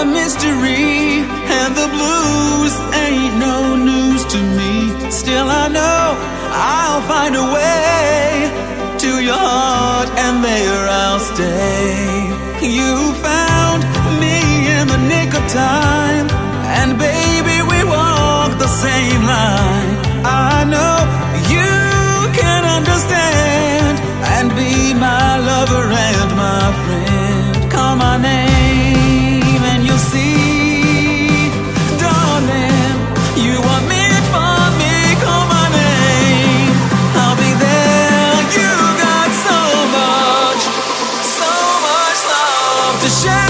mystery, and the blues ain't no news to me. Still I know I'll find a way to your heart, and there I'll stay. You found me in the nick of time, and baby we walk the same line. I know you can understand and be my lover and my friend. Call my name and you'll see, darling, you are meant for me. Call my name, I'll be there. You got so much love to share.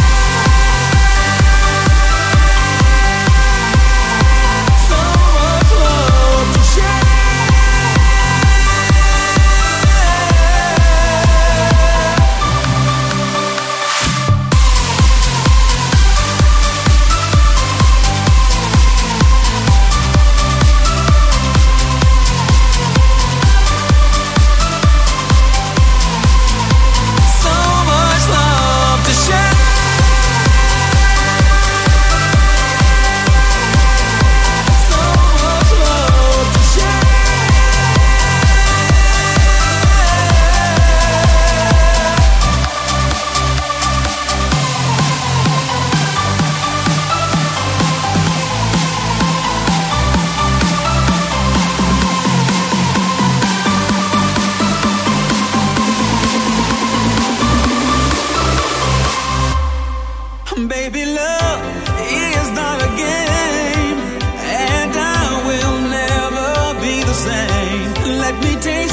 Baby, love is not a game, and I will never be the same. Let me taste